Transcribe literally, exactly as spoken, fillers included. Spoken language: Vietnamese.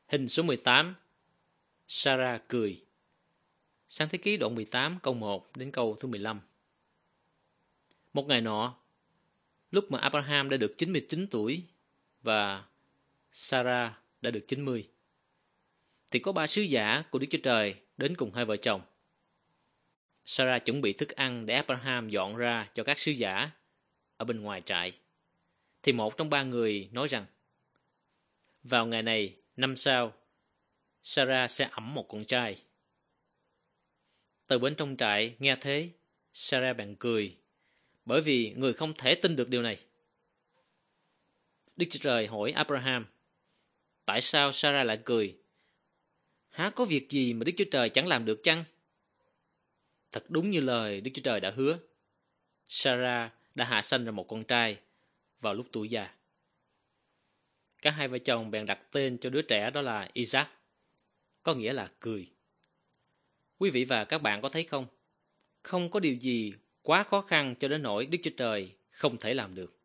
Hình số mười tám. Sarah cười. Sáng thế ký đoạn mười tám câu một đến câu thứ mười lăm. Một ngày nọ, lúc mà Abraham đã được chín mươi chín tuổi và Sarah đã được chín mươi, thì có ba sứ giả của Đức Chúa Trời đến cùng hai vợ chồng. Sarah chuẩn bị thức ăn để Abraham dọn ra cho các sứ giả ở bên ngoài trại. Thì một trong ba người nói rằng, vào ngày này, năm sau, Sarah sẽ ẵm một con trai. Từ bên trong trại nghe thế, Sarah bèn cười, bởi vì người không thể tin được điều này. Đức Chúa Trời hỏi Abraham, tại sao Sarah lại cười? Há có việc gì mà Đức Chúa Trời chẳng làm được chăng? Thật đúng như lời Đức Chúa Trời đã hứa. Sarah đã hạ sanh ra một con trai vào lúc tuổi già. Cả hai vợ chồng bèn đặt tên cho đứa trẻ đó là Isaac, có nghĩa là cười. Quý vị và các bạn có thấy không? Không có điều gì quá khó khăn cho đến nỗi Đức Chúa Trời không thể làm được.